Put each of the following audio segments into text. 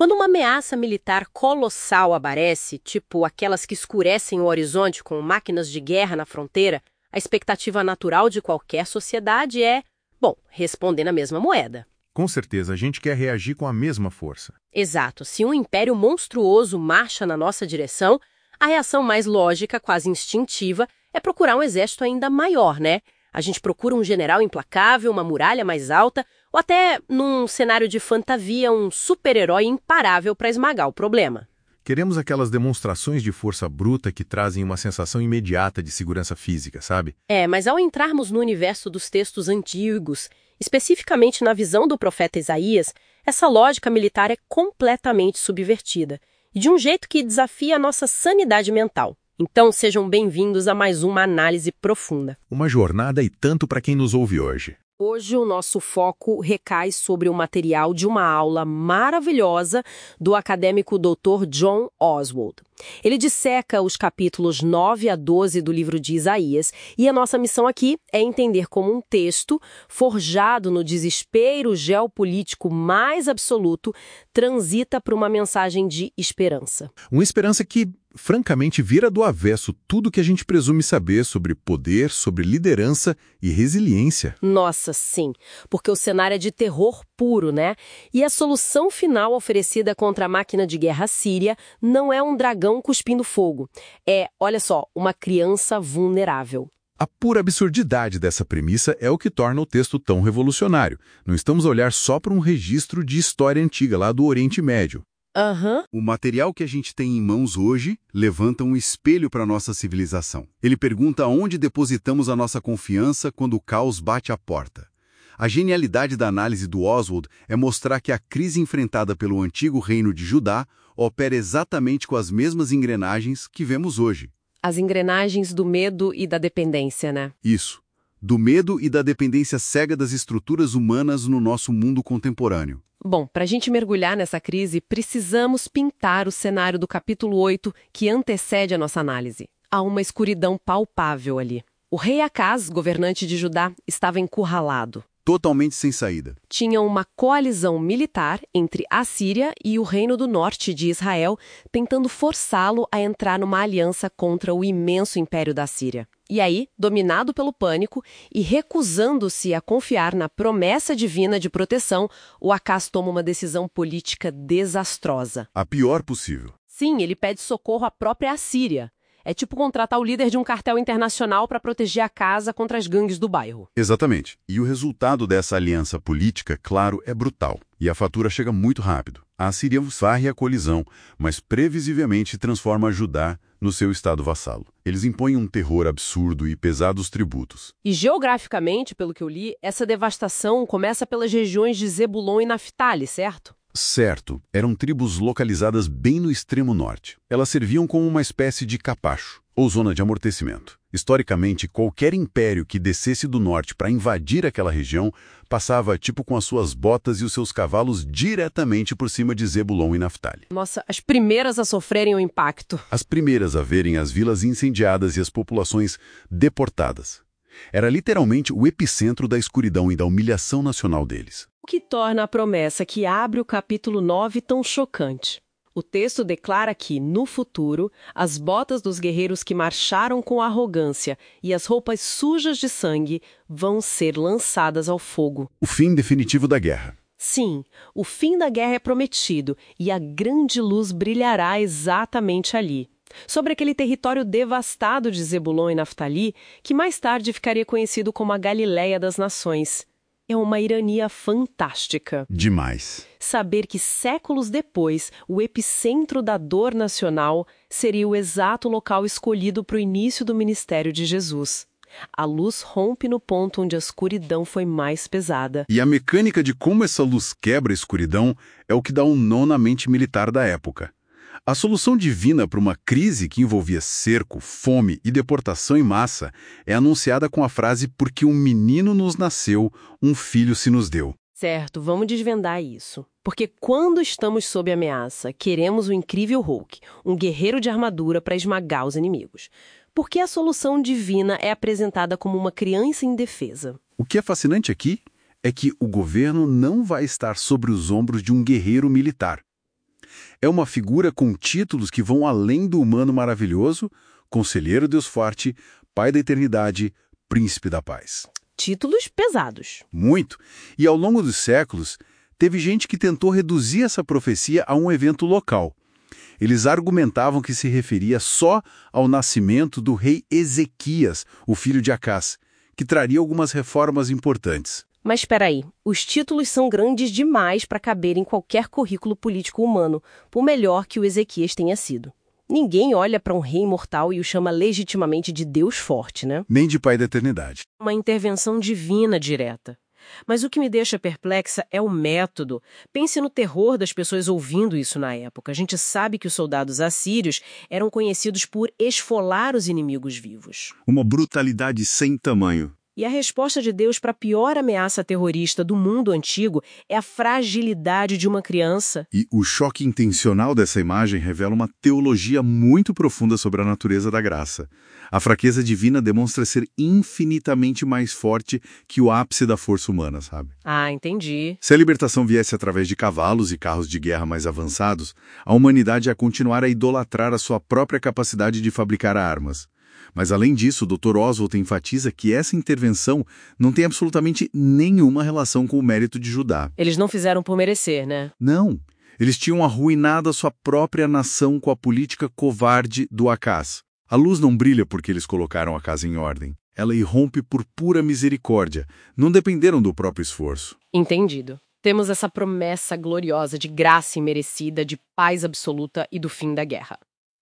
Quando uma ameaça militar colossal aparece, tipo aquelas que escurecem o horizonte com máquinas de guerra na fronteira, a expectativa natural de qualquer sociedade é, bom, responder na mesma moeda. Com certeza, a gente quer reagir com a mesma força. Exato. Se um império monstruoso marcha na nossa direção, a reação mais lógica, quase instintiva, é procurar um exército ainda maior, né? A gente procura um general implacável, uma muralha mais alta, ou até, num cenário de fantasia, um super-herói imparável para esmagar o problema. Queremos aquelas demonstrações de força bruta que trazem uma sensação imediata de segurança física, sabe? Mas ao entrarmos no universo dos textos antigos, especificamente na visão do profeta Isaías, essa lógica militar é completamente subvertida, e de um jeito que desafia a nossa sanidade mental. Então, sejam bem-vindos a mais uma análise profunda. Uma jornada e tanto para quem nos ouve hoje. Hoje o nosso foco recai sobre o material de uma aula maravilhosa do acadêmico Dr. John Oswald. Ele disseca os capítulos 9 a 12 do livro de Isaías e a nossa missão aqui é entender como um texto, forjado no desespero geopolítico mais absoluto, transita para uma mensagem de esperança. Uma esperança que, francamente, vira do avesso tudo que a gente presume saber sobre poder, sobre liderança e resiliência. Nossa, sim, porque o cenário é de terror puro, né? E a solução final oferecida contra a máquina de guerra síria não é um dragão cuspindo fogo. É, olha só, uma criança vulnerável. A pura absurdidade dessa premissa é o que torna o texto tão revolucionário. Não estamos a olhar só para um registro de história antiga lá do Oriente Médio. O material que a gente tem em mãos hoje levanta um espelho para a nossa civilização. Ele pergunta onde depositamos a nossa confiança quando o caos bate à porta. A genialidade da análise do Oswald é mostrar que a crise enfrentada pelo antigo reino de Judá opera exatamente com as mesmas engrenagens que vemos hoje. As engrenagens do medo e da dependência, né? Isso. Do medo e da dependência cega das estruturas humanas no nosso mundo contemporâneo. Bom, para a gente mergulhar nessa crise, precisamos pintar o cenário do capítulo 8 que antecede a nossa análise. Há uma escuridão palpável ali. O rei Acaz, governante de Judá, estava encurralado. Totalmente sem saída. Tinha uma coalizão militar entre a Síria e o Reino do Norte de Israel, tentando forçá-lo a entrar numa aliança contra o imenso império da Síria. E aí, dominado pelo pânico e recusando-se a confiar na promessa divina de proteção, o Acaz toma uma decisão política desastrosa. A pior possível. Sim, ele pede socorro à própria Assíria. É tipo contratar o líder de um cartel internacional para proteger a casa contra as gangues do bairro. Exatamente. E o resultado dessa aliança política, claro, é brutal. E a fatura chega muito rápido. A Síria varre a colisão, mas previsivelmente transforma Judá no seu estado vassalo. Eles impõem um terror absurdo e pesados tributos. E geograficamente, pelo que eu li, essa devastação começa pelas regiões de Zebulon e Naftali, certo? Certo, eram tribos localizadas bem no extremo norte. Elas serviam como uma espécie de capacho, ou zona de amortecimento. Historicamente, qualquer império que descesse do norte para invadir aquela região passava, tipo com as suas botas e os seus cavalos, diretamente por cima de Zebulon e Naftali. Nossa, as primeiras a sofrerem o impacto. As primeiras a verem as vilas incendiadas e as populações deportadas. Era literalmente o epicentro da escuridão e da humilhação nacional deles. O que torna a promessa que abre o capítulo 9 tão chocante. O texto declara que, no futuro, as botas dos guerreiros que marcharam com arrogância e as roupas sujas de sangue vão ser lançadas ao fogo. O fim definitivo da guerra. Sim, o fim da guerra é prometido e a grande luz brilhará exatamente ali. Sobre aquele território devastado de Zebulon e Naftali, que mais tarde ficaria conhecido como a Galileia das Nações. É uma ironia fantástica. Demais. Saber que séculos depois, o epicentro da dor nacional seria o exato local escolhido para o início do ministério de Jesus. A luz rompe no ponto onde a escuridão foi mais pesada. E a mecânica de como essa luz quebra a escuridão é o que dá um nó na mente militar da época. A solução divina para uma crise que envolvia cerco, fome e deportação em massa é anunciada com a frase "porque um menino nos nasceu, um filho se nos deu". Certo, vamos desvendar isso. Porque quando estamos sob ameaça, queremos o incrível Hulk, um guerreiro de armadura para esmagar os inimigos. Porque a solução divina é apresentada como uma criança indefesa. O que é fascinante aqui é que o governo não vai estar sobre os ombros de um guerreiro militar. É uma figura com títulos que vão além do humano maravilhoso, Conselheiro Deus Forte, Pai da Eternidade, Príncipe da Paz. Títulos pesados. Muito. E ao longo dos séculos, teve gente que tentou reduzir essa profecia a um evento local. Eles argumentavam que se referia só ao nascimento do rei Ezequias, o filho de Acás, que traria algumas reformas importantes. Mas espera aí, os títulos são grandes demais para caber em qualquer currículo político humano, por melhor que o Ezequias tenha sido. Ninguém olha para um rei imortal e o chama legitimamente de Deus forte, né? Nem de Pai da Eternidade. Uma intervenção divina direta. Mas o que me deixa perplexa é o método. Pense no terror das pessoas ouvindo isso na época. A gente sabe que os soldados assírios eram conhecidos por esfolar os inimigos vivos. Uma brutalidade sem tamanho. E a resposta de Deus para a pior ameaça terrorista do mundo antigo é a fragilidade de uma criança. E o choque intencional dessa imagem revela uma teologia muito profunda sobre a natureza da graça. A fraqueza divina demonstra ser infinitamente mais forte que o ápice da força humana, sabe? Ah, entendi. Se a libertação viesse através de cavalos e carros de guerra mais avançados, a humanidade ia continuar a idolatrar a sua própria capacidade de fabricar armas. Mas, além disso, o Dr. Oswald enfatiza que essa intervenção não tem absolutamente nenhuma relação com o mérito de Judá. Eles não fizeram por merecer, né? Não. Eles tinham arruinado a sua própria nação com a política covarde do Acás. A luz não brilha porque eles colocaram a casa em ordem. Ela irrompe por pura misericórdia. Não dependeram do próprio esforço. Entendido. Temos essa promessa gloriosa de graça imerecida, de paz absoluta e do fim da guerra.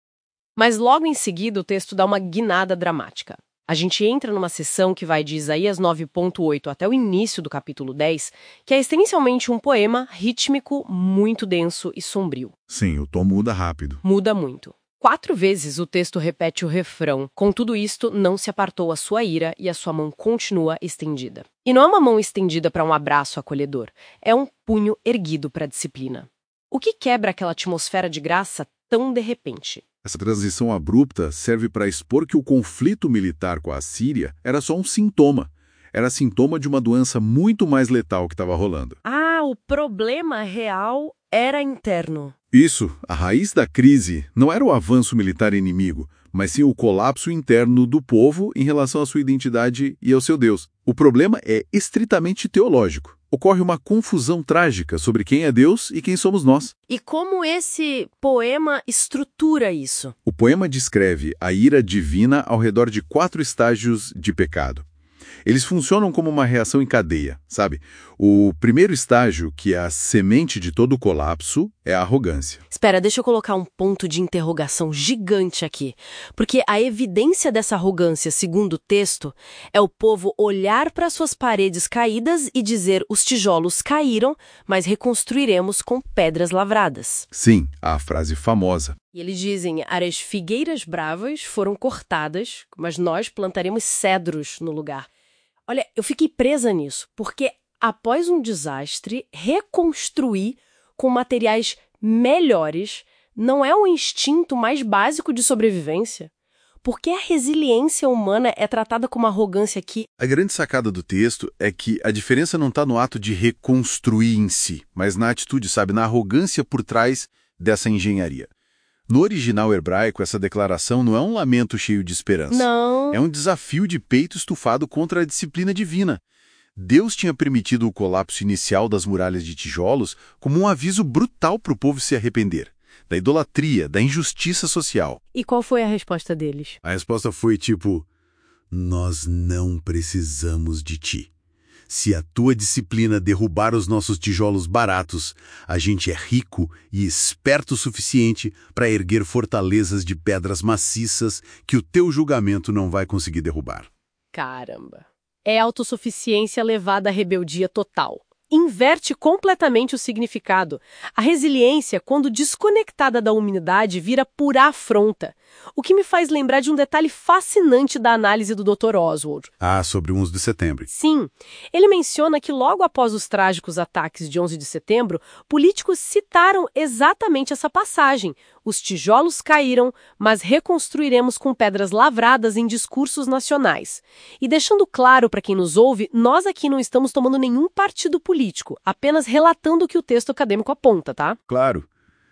Mas logo em seguida o texto dá uma guinada dramática. A gente entra numa sessão que vai de Isaías 9.8 até o início do capítulo 10, que é essencialmente um poema rítmico muito denso e sombrio. Sim, o tom muda rápido. Muda muito. 4 vezes o texto repete o refrão: com tudo isto não se apartou a sua ira e a sua mão continua estendida. E não é uma mão estendida para um abraço acolhedor, é um punho erguido para a disciplina. O que quebra aquela atmosfera de graça tão de repente? Essa transição abrupta serve para expor que o conflito militar com a Síria era só um sintoma. Era sintoma de uma doença muito mais letal que estava rolando. Ah, o problema real era interno. Isso, a raiz da crise não era o avanço militar inimigo, mas sim o colapso interno do povo em relação à sua identidade e ao seu Deus. O problema é estritamente teológico. Ocorre uma confusão trágica sobre quem é Deus e quem somos nós. E como esse poema estrutura isso? O poema descreve a ira divina ao redor de 4 estágios de pecado. Eles funcionam como uma reação em cadeia, sabe? O primeiro estágio, que é a semente de todo o colapso, é a arrogância. Espera, deixa eu colocar um ponto de interrogação gigante aqui. Porque a evidência dessa arrogância, segundo o texto, é o povo olhar para suas paredes caídas e dizer: os tijolos caíram, mas reconstruiremos com pedras lavradas. Sim, a frase famosa. E eles dizem: as figueiras bravas foram cortadas, mas nós plantaremos cedros no lugar. Olha, eu fiquei presa nisso, porque após um desastre, reconstruir com materiais melhores não é o instinto mais básico de sobrevivência? Por que a resiliência humana é tratada como arrogância aqui? A grande sacada do texto é que a diferença não está no ato de reconstruir em si, mas na atitude, sabe, na arrogância por trás dessa engenharia. No original hebraico, essa declaração não é um lamento cheio de esperança. Não. É um desafio de peito estufado contra a disciplina divina. Deus tinha permitido o colapso inicial das muralhas de tijolos como um aviso brutal para o povo se arrepender. Da idolatria, da injustiça social. E qual foi a resposta deles? A resposta foi tipo: nós não precisamos de ti. Se a tua disciplina derrubar os nossos tijolos baratos, a gente é rico e esperto o suficiente para erguer fortalezas de pedras maciças que o teu julgamento não vai conseguir derrubar. Caramba. É autossuficiência levada à rebeldia total. Inverte completamente o significado. A resiliência, quando desconectada da humanidade, vira pura afronta. O que me faz lembrar de um detalhe fascinante da análise do Dr. Oswald. Ah, sobre o 11 de setembro. Sim. Ele menciona que logo após os trágicos ataques de 11 de setembro, políticos citaram exatamente essa passagem. Os tijolos caíram, mas reconstruiremos com pedras lavradas em discursos nacionais. E deixando claro para quem nos ouve, nós aqui não estamos tomando nenhum partido político, apenas relatando o que o texto acadêmico aponta, tá? Claro.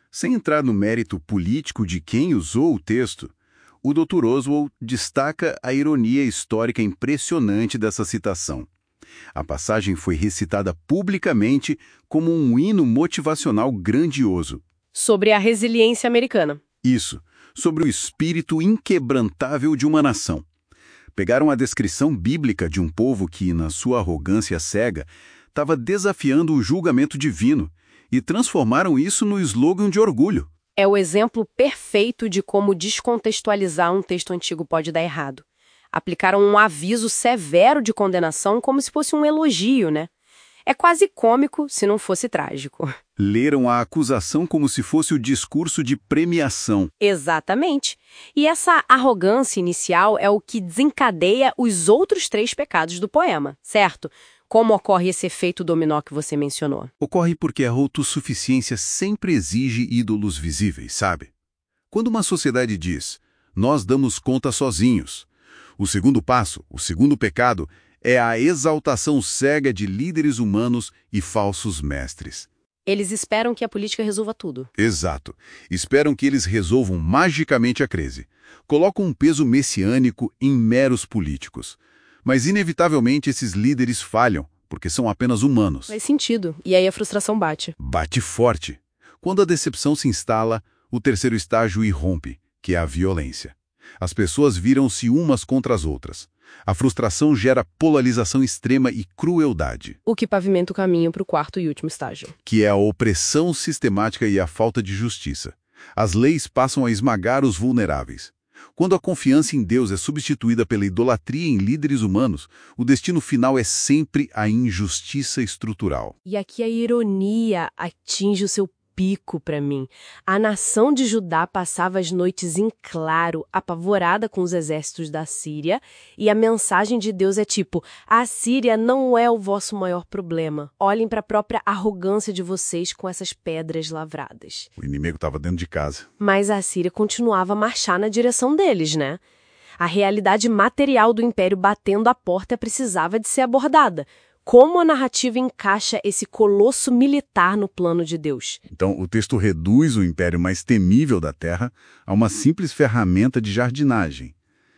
Sem entrar no mérito político de quem usou o texto, o Dr. Oswald destaca a ironia histórica impressionante dessa citação. A passagem foi recitada publicamente como um hino motivacional grandioso. Sobre a resiliência americana. Isso, sobre o espírito inquebrantável de uma nação. Pegaram a descrição bíblica de um povo que, na sua arrogância cega, estava desafiando o julgamento divino e transformaram isso no slogan de orgulho. É o exemplo perfeito de como descontextualizar um texto antigo pode dar errado. Aplicaram um aviso severo de condenação como se fosse um elogio, né? É quase cômico se não fosse trágico. Leram a acusação como se fosse o discurso de premiação. Exatamente. E essa arrogância inicial é o que desencadeia os outros 3 pecados do poema, certo? Como ocorre esse efeito dominó que você mencionou? Ocorre porque a autossuficiência sempre exige ídolos visíveis, sabe? Quando uma sociedade diz, nós damos conta sozinhos, o segundo passo, o segundo pecado, é a exaltação cega de líderes humanos e falsos mestres. Eles esperam que a política resolva tudo. Exato. Esperam que eles resolvam magicamente a crise. Colocam um peso messiânico em meros políticos. Mas, inevitavelmente, esses líderes falham, porque são apenas humanos. Faz sentido. E aí a frustração bate. Bate forte. Quando a decepção se instala, o terceiro estágio irrompe, que é a violência. As pessoas viram-se umas contra as outras. A frustração gera polarização extrema e crueldade. O que pavimenta o caminho para o 4º e último estágio. Que é a opressão sistemática e a falta de justiça. As leis passam a esmagar os vulneráveis. Quando a confiança em Deus é substituída pela idolatria em líderes humanos, o destino final é sempre a injustiça estrutural. E aqui a ironia atinge o seu pico para mim. A nação de Judá passava as noites em claro, apavorada com os exércitos da Síria, e a mensagem de Deus é tipo, a Síria não é o vosso maior problema. Olhem para a própria arrogância de vocês com essas pedras lavradas. O inimigo estava dentro de casa. Mas a Síria continuava a marchar na direção deles, né? A realidade material do império batendo a porta precisava de ser abordada. Como a narrativa encaixa esse colosso militar no plano de Deus? Então, o texto reduz o império mais temível da Terra a uma simples ferramenta de jardinagem.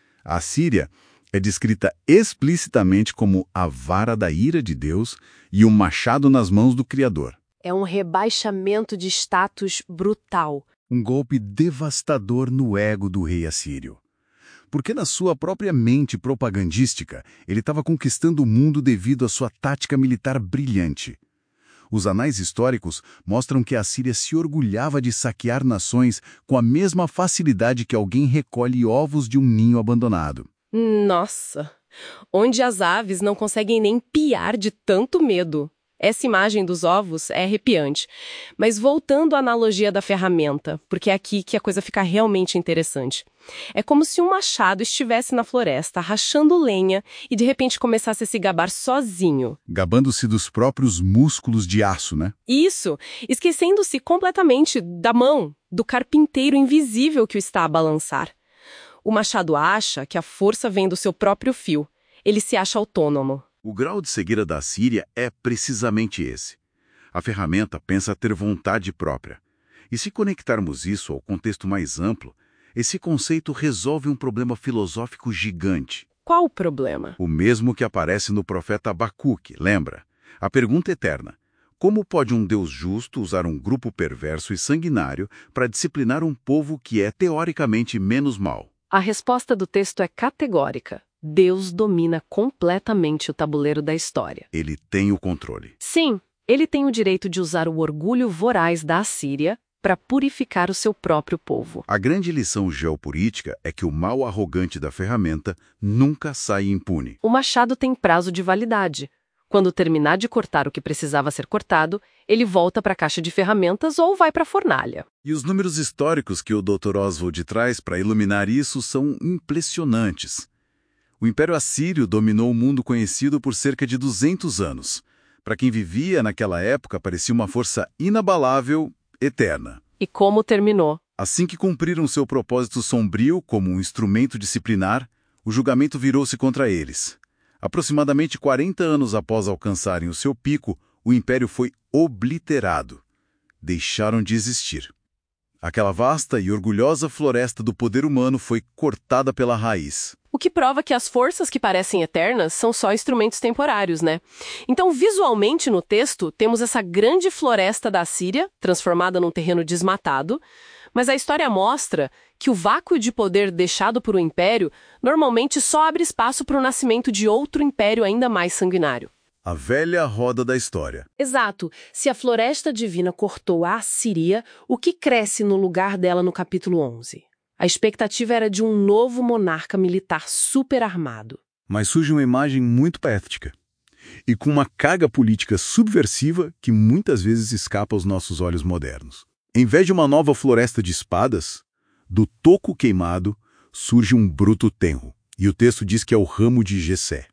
A Síria é descrita explicitamente como a vara da ira de Deus e o machado nas mãos do Criador. É um rebaixamento de status brutal. Um golpe devastador no ego do rei assírio. Porque na sua própria mente propagandística, ele estava conquistando o mundo devido à sua tática militar brilhante. Os anais históricos mostram que a Síria se orgulhava de saquear nações com a mesma facilidade que alguém recolhe ovos de um ninho abandonado. Nossa! Onde as aves não conseguem nem piar de tanto medo. Essa imagem dos ovos é arrepiante. Mas voltando à analogia da ferramenta, porque é aqui que a coisa fica realmente interessante. É como se um machado estivesse na floresta, rachando lenha, e de repente começasse a se gabar sozinho. Gabando-se dos próprios músculos de aço, né? Isso! Esquecendo-se completamente da mão, do carpinteiro invisível que o está a balançar. O machado acha que a força vem do seu próprio fio. Ele se acha autônomo. O grau de cegueira da Síria é precisamente esse. A ferramenta pensa ter vontade própria. E se conectarmos isso ao contexto mais amplo, esse conceito resolve um problema filosófico gigante. Qual o problema? O mesmo que aparece no profeta Abacuque, lembra? A pergunta eterna. Como pode um Deus justo usar um grupo perverso e sanguinário para disciplinar um povo que é teoricamente menos mau? A resposta do texto é categórica. Deus domina completamente o tabuleiro da história. Ele tem o controle. Sim, ele tem o direito de usar o orgulho voraz da Assíria para purificar o seu próprio povo. A grande lição geopolítica é que o mal arrogante da ferramenta nunca sai impune. O machado tem prazo de validade. Quando terminar de cortar o que precisava ser cortado, ele volta para a caixa de ferramentas ou vai para a fornalha. E os números históricos que o Dr. Oswald traz para iluminar isso são impressionantes. O Império Assírio dominou o mundo conhecido por cerca de 200 anos. Para quem vivia naquela época, parecia uma força inabalável, eterna. E como terminou? Assim que cumpriram seu propósito sombrio como um instrumento disciplinar, o julgamento virou-se contra eles. Aproximadamente 40 anos após alcançarem o seu pico, o Império foi obliterado. Deixaram de existir. Aquela vasta e orgulhosa floresta do poder humano foi cortada pela raiz. O que prova que as forças que parecem eternas são só instrumentos temporários, né? Então, visualmente no texto, temos essa grande floresta da Assíria, transformada num terreno desmatado, mas a história mostra que o vácuo de poder deixado por um império normalmente só abre espaço para o nascimento de outro império ainda mais sanguinário. A velha roda da história. Exato. Se a floresta divina cortou a Assíria, o que cresce no lugar dela no capítulo 11? A expectativa era de um novo monarca militar super armado. Mas surge uma imagem muito patética e com uma carga política subversiva que muitas vezes escapa aos nossos olhos modernos. Em vez de uma nova floresta de espadas, do toco queimado surge um bruto tenro, e o texto diz que é o ramo de Jessé.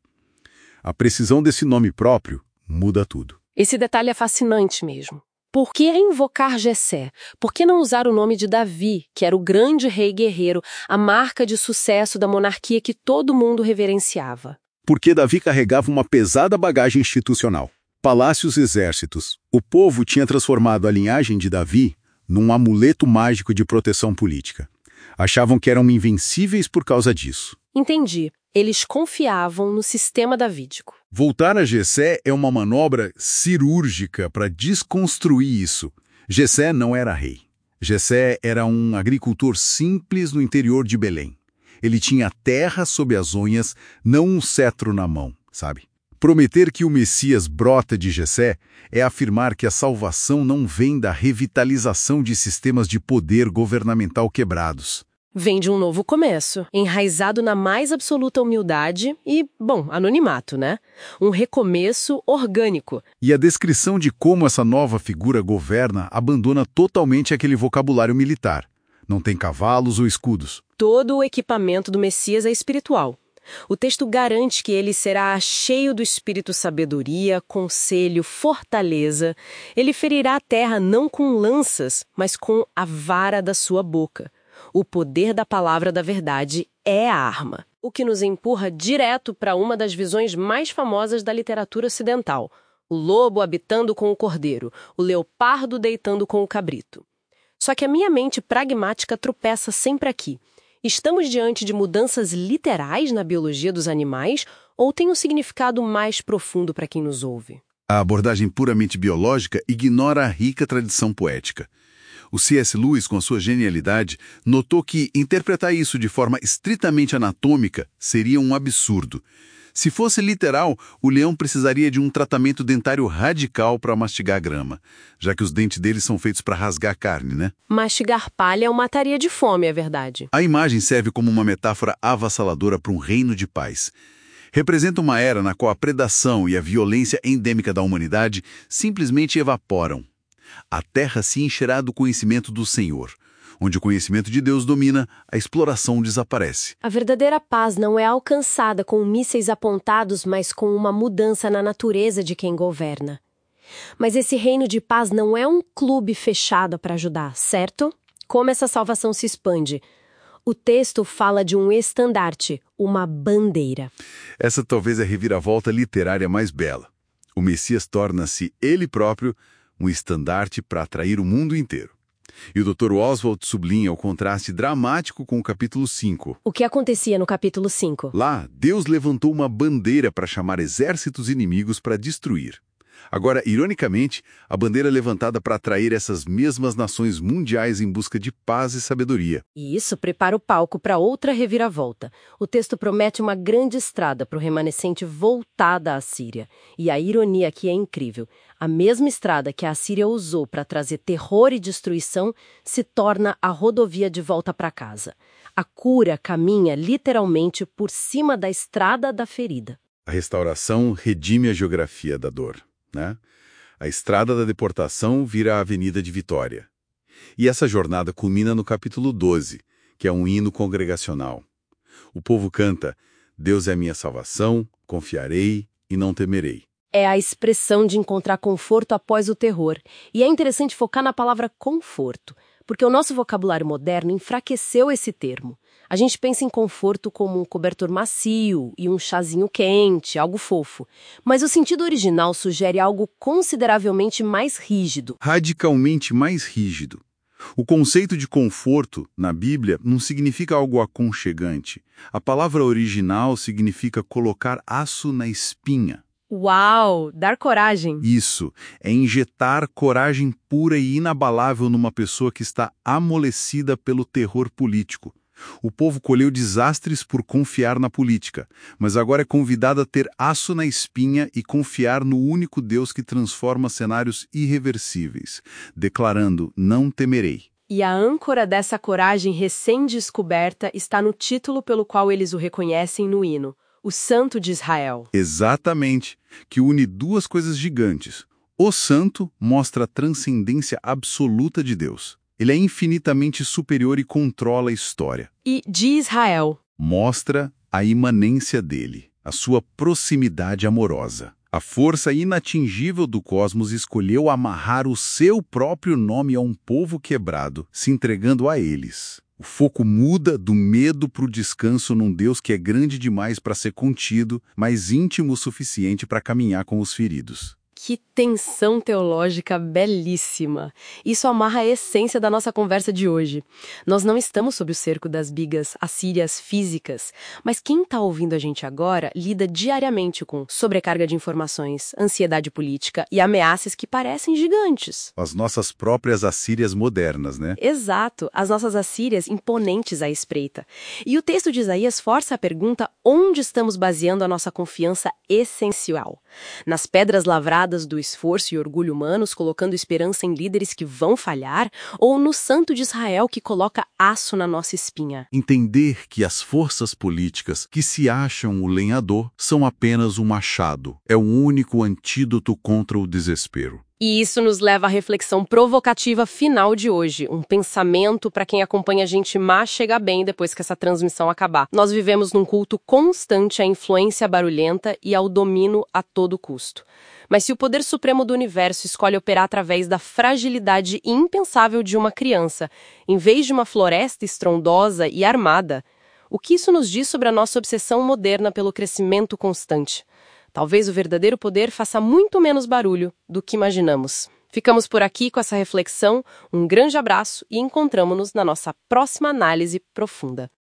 A precisão desse nome próprio muda tudo. Esse detalhe é fascinante mesmo. Por que invocar Jessé? Por que não usar o nome de Davi, que era o grande rei guerreiro, a marca de sucesso da monarquia que todo mundo reverenciava? Porque Davi carregava uma pesada bagagem institucional. Palácios e exércitos. O povo tinha transformado a linhagem de Davi num amuleto mágico de proteção política. Achavam que eram invencíveis por causa disso. Entendi. Eles confiavam no sistema davídico. Voltar a Jessé é uma manobra cirúrgica para desconstruir isso. Jessé não era rei. Jessé era um agricultor simples no interior de Belém. Ele tinha terra sob as unhas, não um cetro na mão, sabe? Prometer que o Messias brota de Jessé é afirmar que a salvação não vem da revitalização de sistemas de poder governamental quebrados. Vem de um novo começo, enraizado na mais absoluta humildade e, anonimato, né? Um recomeço orgânico. E a descrição de como essa nova figura governa abandona totalmente aquele vocabulário militar. Não tem cavalos ou escudos. Todo o equipamento do Messias é espiritual. O texto garante que ele será cheio do espírito sabedoria, conselho, fortaleza. Ele ferirá a terra não com lanças, mas com a vara da sua boca. O poder da palavra da verdade é a arma, o que nos empurra direto para uma das visões mais famosas da literatura ocidental: o lobo habitando com o cordeiro, o leopardo deitando com o cabrito. Só que a minha mente pragmática tropeça sempre aqui. Estamos diante de mudanças literais na biologia dos animais ou tem um significado mais profundo para quem nos ouve? A abordagem puramente biológica ignora a rica tradição poética. O C.S. Lewis, com sua genialidade, notou que interpretar isso de forma estritamente anatômica seria um absurdo. Se fosse literal, o leão precisaria de um tratamento dentário radical para mastigar grama, já que os dentes dele são feitos para rasgar carne, né? Mastigar palha o mataria de fome, é verdade. A imagem serve como uma metáfora avassaladora para um reino de paz. Representa uma era na qual a predação e a violência endêmica da humanidade simplesmente evaporam. A terra se encherá do conhecimento do Senhor. Onde o conhecimento de Deus domina, a exploração desaparece. A verdadeira paz não é alcançada com mísseis apontados, mas com uma mudança na natureza de quem governa. Mas esse reino de paz não é um clube fechado para ajudar, certo? Como essa salvação se expande? O texto fala de um estandarte, uma bandeira. Essa talvez é a reviravolta literária mais bela. O Messias torna-se ele próprio um estandarte para atrair o mundo inteiro. E o Dr. Oswald sublinha o contraste dramático com o capítulo 5. O que acontecia no capítulo 5? Lá, Deus levantou uma bandeira para chamar exércitos inimigos para destruir. Agora, ironicamente, a bandeira é levantada para atrair essas mesmas nações mundiais em busca de paz e sabedoria. E isso prepara o palco para outra reviravolta. O texto promete uma grande estrada para o remanescente voltar da Assíria. E a ironia aqui é incrível. A mesma estrada que a Assíria usou para trazer terror e destruição se torna a rodovia de volta para casa. A cura caminha literalmente por cima da estrada da ferida. A restauração redime a geografia da dor, né? A estrada da deportação vira a Avenida de Vitória. E essa jornada culmina no capítulo 12, que é um hino congregacional. O povo canta: Deus é a minha salvação, confiarei e não temerei. É a expressão de encontrar conforto após o terror. E é interessante focar na palavra conforto, porque o nosso vocabulário moderno enfraqueceu esse termo. A gente pensa em conforto como um cobertor macio e um chazinho quente, algo fofo. Mas o sentido original sugere algo consideravelmente mais rígido. Radicalmente mais rígido. O conceito de conforto, na Bíblia, não significa algo aconchegante. A palavra original significa colocar aço na espinha. Uau! Dar coragem. Isso, é injetar coragem pura e inabalável numa pessoa que está amolecida pelo terror político. O povo colheu desastres por confiar na política, mas agora é convidado a ter aço na espinha e confiar no único Deus que transforma cenários irreversíveis, declarando: não temerei. E a âncora dessa coragem recém-descoberta está no título pelo qual eles o reconhecem no hino: o Santo de Israel. Exatamente, que une duas coisas gigantes. O Santo mostra a transcendência absoluta de Deus. Ele é infinitamente superior e controla a história. E de Israel mostra a imanência dele, a sua proximidade amorosa. A força inatingível do cosmos escolheu amarrar o seu próprio nome a um povo quebrado, se entregando a eles. O foco muda do medo para o descanso num Deus que é grande demais para ser contido, mas íntimo o suficiente para caminhar com os feridos. Que tensão teológica belíssima! Isso amarra a essência da nossa conversa de hoje. Nós não estamos sob o cerco das bigas assírias físicas, mas quem está ouvindo a gente agora lida diariamente com sobrecarga de informações, ansiedade política e ameaças que parecem gigantes. As nossas próprias assírias modernas, né? Exato, as nossas assírias imponentes à espreita. E o texto de Isaías força a pergunta: onde estamos baseando a nossa confiança essencial? Nas pedras lavradas do esforço e orgulho humanos, colocando esperança em líderes que vão falhar, ou no Santo de Israel que coloca aço na nossa espinha? Entender que as forças políticas que se acham o lenhador são apenas um machado. É o único antídoto contra o desespero. E isso nos leva à reflexão provocativa final de hoje, um pensamento para quem acompanha a gente mais chegar bem depois que essa transmissão acabar. Nós vivemos num culto constante à influência barulhenta e ao domínio a todo custo. Mas se o poder supremo do universo escolhe operar através da fragilidade impensável de uma criança, em vez de uma floresta estrondosa e armada, o que isso nos diz sobre a nossa obsessão moderna pelo crescimento constante? Talvez o verdadeiro poder faça muito menos barulho do que imaginamos. Ficamos por aqui com essa reflexão, um grande abraço e encontramo-nos na nossa próxima análise profunda.